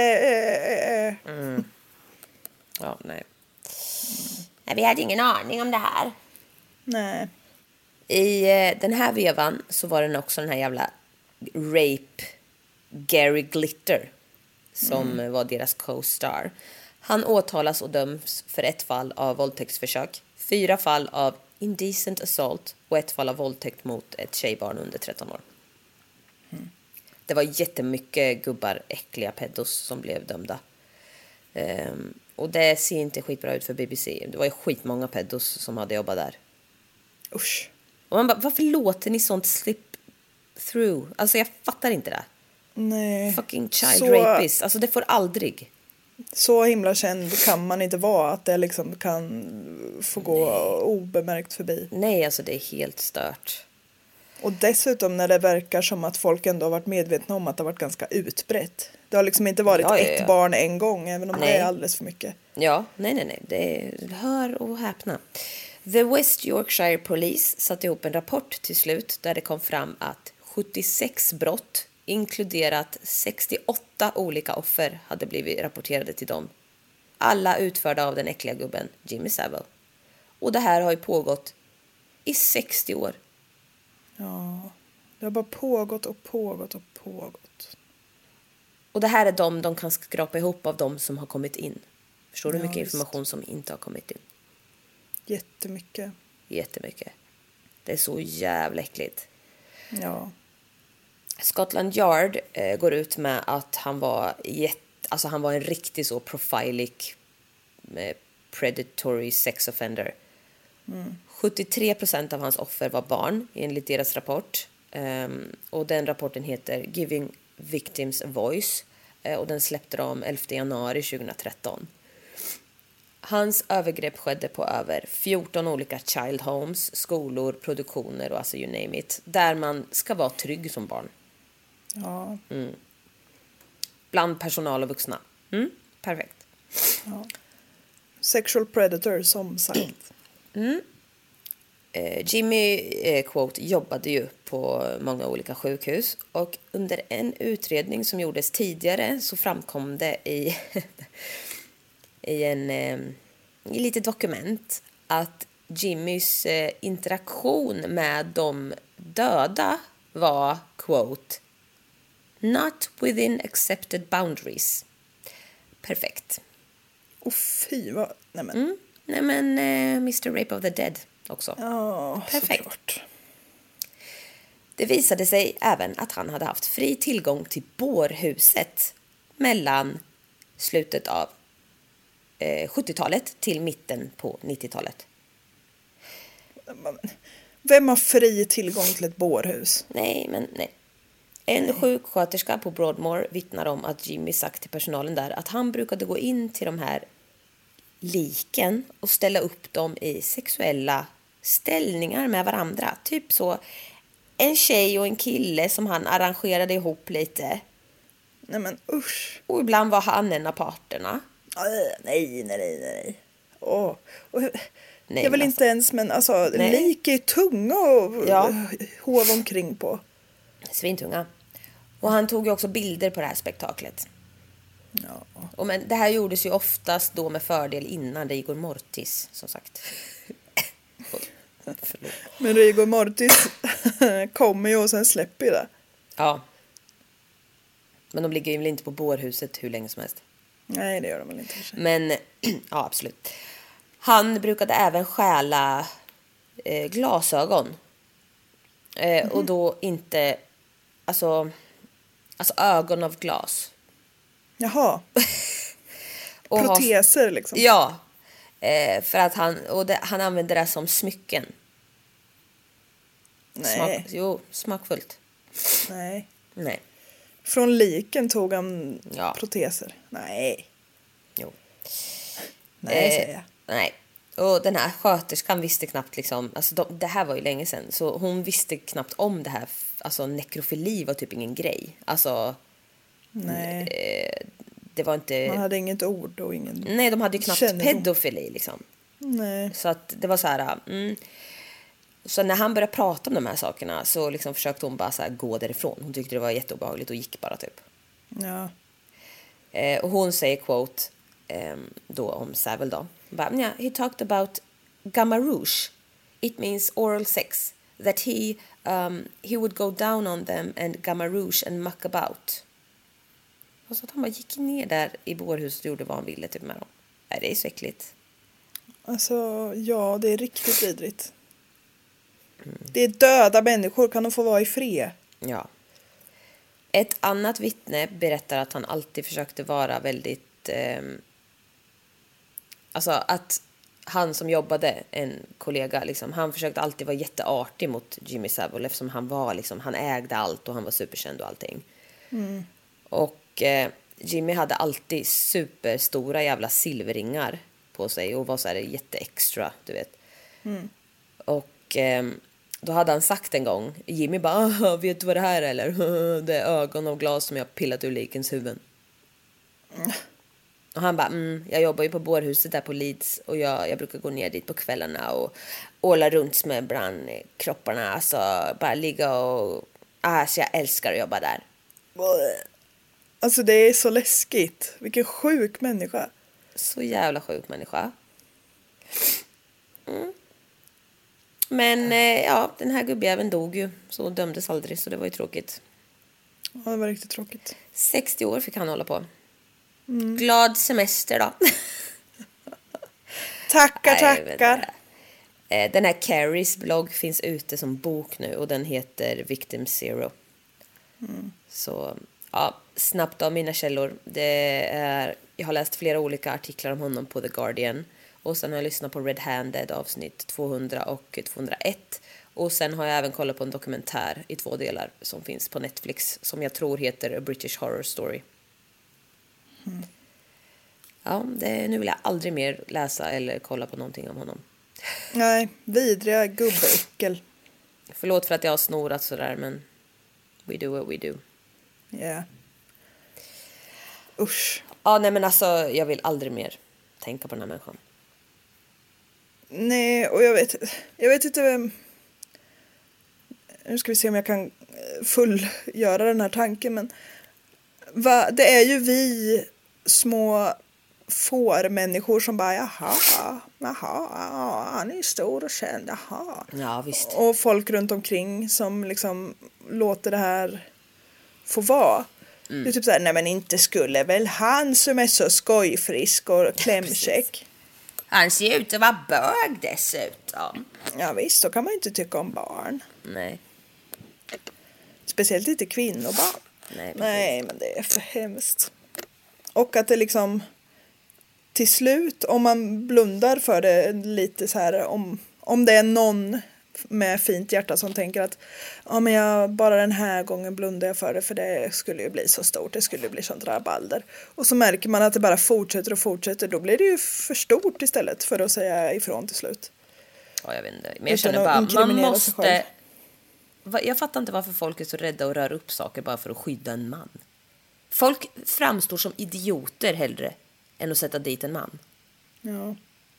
Ja, nej. Nej, vi hade ingen aning om det här. Nej. I den här vevan så var det också den här jävla rape Gary Glitter som var deras co-star. Han åtalas och döms för 1 fall av våldtäktsförsök, 4 fall av indecent assault och 1 fall av våldtäkt mot ett tjejbarn under 13 år. Det var jättemycket gubbar, äckliga pedos som blev dömda. Och det ser inte skitbra ut för BBC. Det var ju skitmånga pedos som hade jobbat där. Usch. Och man bara, varför låter ni sånt slip through? Alltså jag fattar inte det. Nej. Fucking child rapist. Alltså det får aldrig. Så himla känd kan man inte vara att det liksom kan få gå obemärkt förbi. Nej, alltså det är helt stört. Och dessutom när det verkar som att folk ändå har varit medvetna om att det har varit ganska utbrett. Det har liksom inte varit ett barn en gång, även om det är alldeles för mycket. Ja, nej. Det hör och häpna. The West Yorkshire Police satte ihop en rapport till slut där det kom fram att 76 brott inkluderat 68 olika offer, hade blivit rapporterade till dem. Alla utförda av den äckliga gubben Jimmy Savile. Och det här har ju pågått i 60 år. Ja, det har bara pågått och pågått och pågått. Och det här är de kan skrapa ihop av de som har kommit in. Förstår du hur mycket just. information som inte har kommit in? Jättemycket. Jättemycket. Det är så jävla äckligt. Ja. Scotland Yard går ut med att han var han var en riktig så profilic predatory sex offender. 73% av hans offer var barn enligt deras rapport. Och den rapporten heter Giving Victims a Voice. Och den släppte de 11 januari 2013. Hans övergrepp skedde på över 14 olika child homes, skolor, produktioner och alltså you name it. Där man ska vara trygg som barn. Ja. Bland personal och vuxna. Perfekt. Ja. Sexual predator, som sagt. Jimmy quote jobbade ju på många olika sjukhus. Och under en utredning som gjordes tidigare så framkom det i i lite dokument att Jimmys interaktion med de döda var quote not within accepted boundaries. Perfekt. Fy vad... Nej men. Nej men Mr. Rape of the Dead också. Ja, perfekt. Såklart. Det visade sig även att han hade haft fri tillgång till bårhuset mellan slutet av 70-talet till mitten på 90-talet. Vem har fri tillgång till ett bårhus? Nej. En sjuksköterska på Broadmoor vittnar om att Jimmy sagt till personalen där att han brukade gå in till de här liken och ställa upp dem i sexuella ställningar med varandra. Typ så en tjej och en kille som han arrangerade ihop lite. Nej men usch. Och ibland var han en av parterna. Nej. Åh. Nej, jag vill men inte ens, men alltså lik är tunga och hov omkring på. Svintunga. Och han tog ju också bilder på det här spektaklet. Ja. Och men det här gjordes ju oftast då med fördel innan Rigor Mortis, som sagt. Förlåt. Men Rigor Mortis kommer ju och sen släpper ju det. Ja. Men de ligger ju väl inte på bårhuset hur länge som helst. Nej, det gör de väl inte. Men, ja absolut. Han brukade även stjäla glasögon. Och då inte, alltså ögon av glas. Jaha. Proteser liksom. Ja. För att han använde det som smycken. Nej. Smakfullt. Nej. Nej. Från liken tog han proteser. Nej. Jo. Nej, säger jag. Nej. Och den här sköterskan visste knappt liksom, alltså det här var ju länge sedan, så hon visste knappt om det här, alltså nekrofili var typ ingen grej. Alltså nej. Det var inte, man hade inget ord och ingen. Nej, de hade ju knappt kännedom. pedofili liksom. Nej. Så att det var så här. Så när han började prata om de här sakerna så liksom försökte hon bara så här gå därifrån. Hon tyckte det var jätteobehagligt och gick bara typ. Ja. Och hon säger quote då om Savile då. He talked about gamma rouge. It means oral sex. That he would go down on them and gamma rouge and muck about. Och så att han bara gick ner där i bårhuset och gjorde vad han ville typ med dem. Nej, det är så äckligt. Alltså, ja, det är riktigt vidrigt. Det är döda människor, kan de få vara i fred? Ja. Ett annat vittne berättar att han alltid försökte vara väldigt... alltså att han som jobbade, en kollega, liksom, han försökte alltid vara jätteartig mot Jimmy Savile eftersom han var liksom, han ägde allt och han var superkänd och allting. Och Jimmy hade alltid superstora jävla silverringar på sig och var så här jätteextra, du vet. Och då hade han sagt en gång, Jimmy bara, vet du vad det här är eller? Det är ögon av glas som jag pillat ur likens huvud. Och han bara, jag jobbar ju på bårhuset där på Leeds och jag brukar gå ner dit på kvällarna och åla runt med brandkropparna, alltså bara ligga och så jag älskar att jobba där. Alltså det är så läskigt. Vilken sjuk människa. Så jävla sjuk människa. Men ja, den här gubbjäveln dog ju. Så dömdes aldrig, så det var ju tråkigt. Ja, det var riktigt tråkigt. 60 år fick han hålla på. Glad semester då. Tackar. Den här Carries blogg finns ute som bok nu. Och den heter Victim Zero. Så ja, snabbt av mina källor. Jag har läst flera olika artiklar om honom på The Guardian. Och sen har jag lyssnat på Red Handed avsnitt 200 och 201. Och sen har jag även kollat på en dokumentär i 2 delar som finns på Netflix. Som jag tror heter A British Horror Story. Ja, nu vill jag aldrig mer läsa eller kolla på någonting om honom. Nej, vidriga gubbäckel. Förlåt för att jag har snorat sådär, men we do what we do. Ja. Yeah. Usch. Ja, nej men alltså, jag vill aldrig mer tänka på den här människan. Nej, och jag vet inte. Nu ska vi se om jag kan fullgöra den här tanken, men det är ju vi små fårmänniskor som bara jaha, han är stor och känd, jaha. Ja, visst. Och folk runt omkring som liksom låter det här få vara. Det är typ såhär, nej men inte skulle väl han som är så skojfrisk och klämkäck. Han ser ut att vara bög dessutom. Ja visst, då kan man inte tycka om barn. Nej. Speciellt inte kvinnobarn. Nej, men det är för hemskt. Och att det liksom till slut, om man blundar för det lite så här, om det är någon med fint hjärta som tänker att ja, men bara den här gången blundar jag för det, för det skulle ju bli så stort, det skulle bli sånt rabalder. Och så märker man att det bara fortsätter och fortsätter, då blir det ju för stort istället för att säga ifrån till slut. Ja, jag vet inte. Men jag känner bara, man måste... Jag fattar inte varför folk är så rädda att röra upp saker bara för att skydda en man. Folk framstår som idioter hellre än att sätta dit en man. Ja.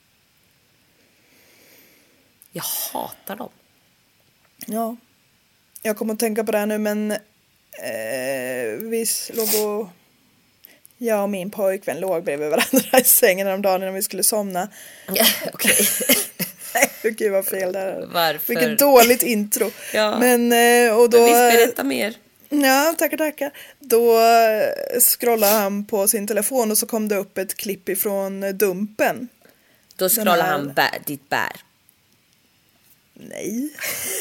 Jag hatar dem. Ja. Jag kommer att tänka på det här nu, men vi jag och min pojkvän låg bredvid varandra i sängen om dagen när vi skulle somna. Okej. Gud vad fel där. Varför? Vilket dåligt intro. Ja. Men och då... Men visst, berätta mer. Ja, tackar. Då scrollade han på sin telefon och så kom det upp ett klipp ifrån Dumpen. Då scrollade han ditt bär. Nej.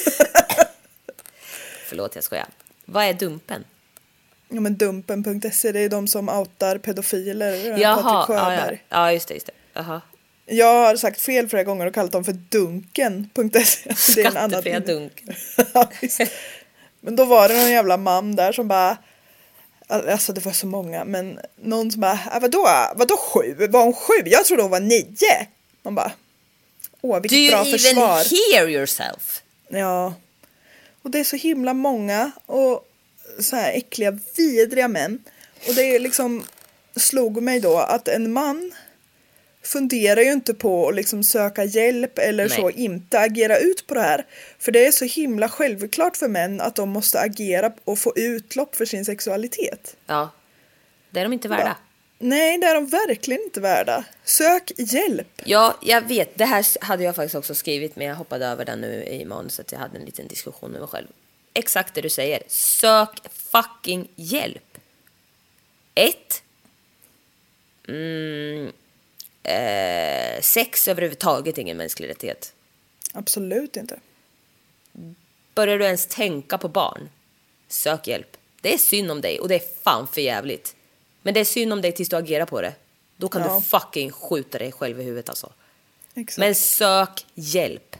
Förlåt, jag skojar. Vad är Dumpen? Ja, men Dumpen.se, det är de som outar pedofiler. Jaha, Patrik Sjöberg. Ja, just det. Jaha. Jag har sagt fel flera gånger och kallat dem för Dunken.se. Skattefria Dunken. Ja, men då var det någon jävla man där som bara... Alltså det var så många, men någon som bara, vadå 7? Var hon 7? Jag trodde hon var 9. Man bara, vilket bra försvar. Do you even hear yourself? Ja. Och det är så himla många och så här äckliga, vidriga män. Och det är liksom, slog mig då att en man funderar ju inte på att liksom söka hjälp eller så, inte agera ut på det här. För det är så himla självklart för män att de måste agera och få utlopp för sin sexualitet. Ja, det är de inte värda. Nej, det är de verkligen inte värda. Sök hjälp. Ja, jag vet. Det här hade jag faktiskt också skrivit, men jag hoppade över den nu i manuset. Jag hade en liten diskussion med mig själv. Exakt det du säger. Sök fucking hjälp. 1. Sex överhuvudtaget ingen mänsklig rättighet. Absolut inte. Börjar du ens tänka på barn? Sök hjälp. Det är synd om dig och det är fan för jävligt. Men det är synd om dig tills du agerar på det. Då kan du fucking skjuta dig själv i huvudet alltså. Exakt. Men sök hjälp.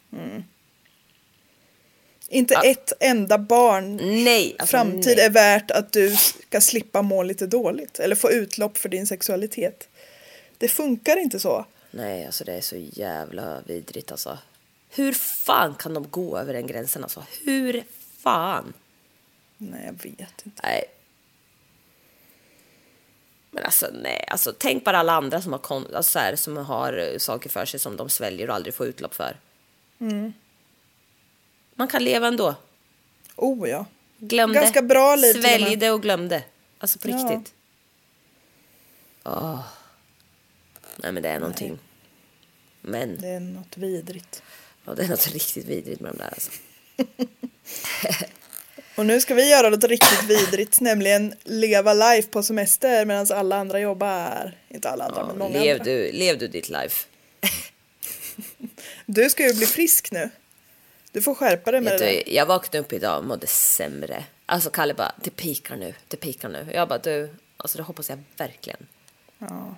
Inte ett enda barn. Nej, alltså framtid är värt att du ska slippa må lite dåligt. Eller få utlopp för din sexualitet. Det funkar inte så. Nej, alltså det är så jävla vidrigt alltså. Hur fan kan de gå över den gränsen alltså? Hur fan? Nej, jag vet inte. Nej. Men alltså nej, alltså tänk bara alla andra som har, alltså, här, som har saker för sig som de sväljer och aldrig får utlopp för. Man kan leva ändå. Oh ja. Glömde. Ganska bra liv. Sväljde och glömde. Alltså på riktigt. Nej, men det är någonting. Men Det är något vidrigt. ja, det är något riktigt vidrigt med de där alltså. Och nu ska vi göra något riktigt vidrigt, nämligen leva life på semester medan alla andra jobbar. Inte alla andra, men många andra. Lev du ditt life. Du ska ju bli frisk nu. Du får skärpa dig med det där. Jag vaknade upp idag och mådde sämre. Alltså Kalle bara, det pikar nu. Jag bara, alltså det hoppas jag verkligen. Ja.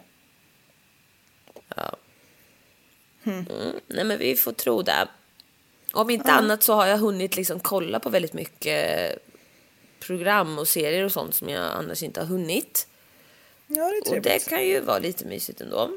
Nej, men vi får tro det. Om inte annat så har jag hunnit liksom kolla på väldigt mycket program och serier och sånt som jag annars inte har hunnit. Ja, det är och trevligt. det kan ju vara lite mysigt ändå.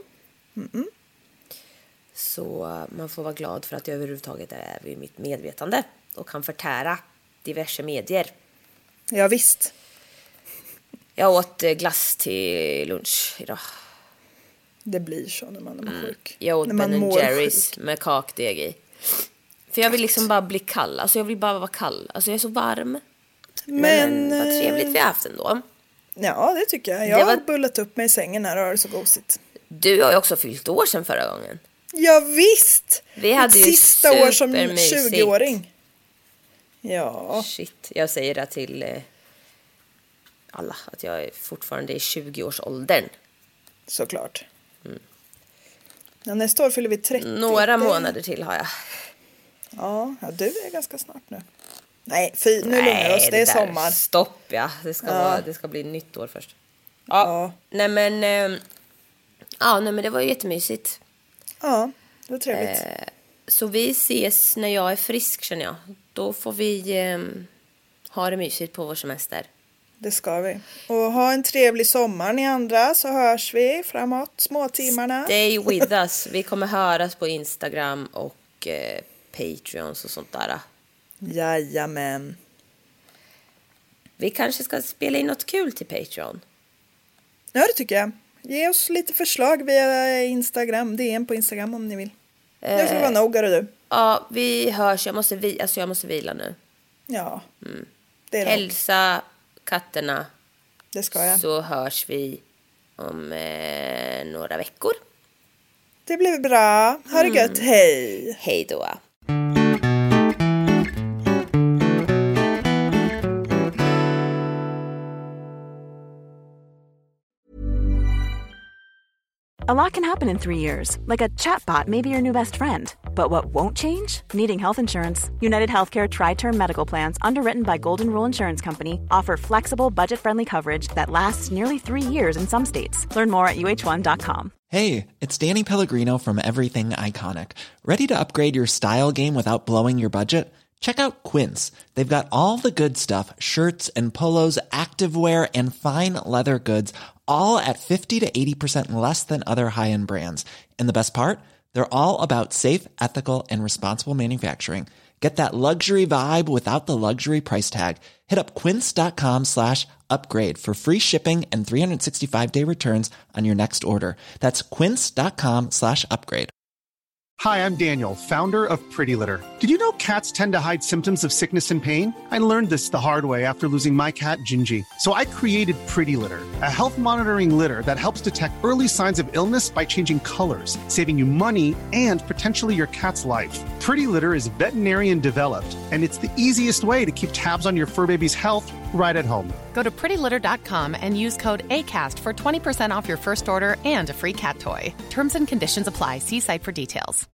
Så man får vara glad för att jag överhuvudtaget är vid mitt medvetande och kan förtära diverse medier. Ja, visst. Jag åt glass till lunch idag. Det blir så när man är sjuk. Jag åt när man Ben mår Jerrys sjuk. med kakdeg i. För jag vill liksom bara bli kall. Alltså jag vill bara vara kall. Alltså jag är så varm. Men vad trevligt vi har haft ändå. Ja, det tycker jag. Jag har bullat upp mig i sängen här och har det så gosigt. Du har ju också fyllt år sedan förra gången. Ja, visst. Vi hade ju sista år som supermysigt. 20-åring. Ja. Shit, jag säger det till alla. Att jag är fortfarande i 20-årsåldern. Såklart. Ja, nästa år fyller vi 30. Några månader till har jag. Ja, du är ganska snart nu. Nej, nu lugnar oss. Det är sommar. Stopp, ja. Det ska bli nytt år först. Ja. Nej, men det var ju jättemysigt. Ja, det var trevligt. Så vi ses när jag är frisk, känner jag. Då får vi ha det mysigt på vår semester. Det ska vi. Och ha en trevlig sommar ni andra, så hörs vi framåt småtimmarna. Stay with us. Vi kommer höras på Instagram och Patreons och sånt där. Jajamän. Vi kanske ska spela in något kul till Patreon. Ja, det tycker jag. Ge oss lite förslag via Instagram. DM på Instagram om ni vill. Jag får vara noga du. Ja, vi hörs. Jag måste vila nu. Ja. Det är det. Hälsa katterna. Det ska jag. Så hörs vi om några veckor. Det blir bra. Ha det gött. Hej. Hej då. A lot can happen in 3 years, like a chatbot may be your new best friend. But what won't change? Needing health insurance. United Healthcare Tri-Term Medical Plans, underwritten by Golden Rule Insurance Company, offer flexible, budget-friendly coverage that lasts nearly 3 years in some states. Learn more at uh1.com. Hey, it's Danny Pellegrino from Everything Iconic. Ready to upgrade your style game without blowing your budget? Check out Quince. They've got all the good stuff, shirts and polos, activewear, and fine leather goods, all at 50 to 80% less than other high-end brands. And the best part? They're all about safe, ethical, and responsible manufacturing. Get that luxury vibe without the luxury price tag. Hit up quince.com/upgrade for free shipping and 365-day returns on your next order. That's quince.com/upgrade. Hi, I'm Daniel, founder of Pretty Litter. Did you know cats tend to hide symptoms of sickness and pain? I learned this the hard way after losing my cat, Gingy. So I created Pretty Litter, a health monitoring litter that helps detect early signs of illness by changing colors, saving you money and potentially your cat's life. Pretty Litter is veterinarian developed, and it's the easiest way to keep tabs on your fur baby's health right at home. Go to prettylitter.com and use code ACAST for 20% off your first order and a free cat toy. Terms and conditions apply. See site for details.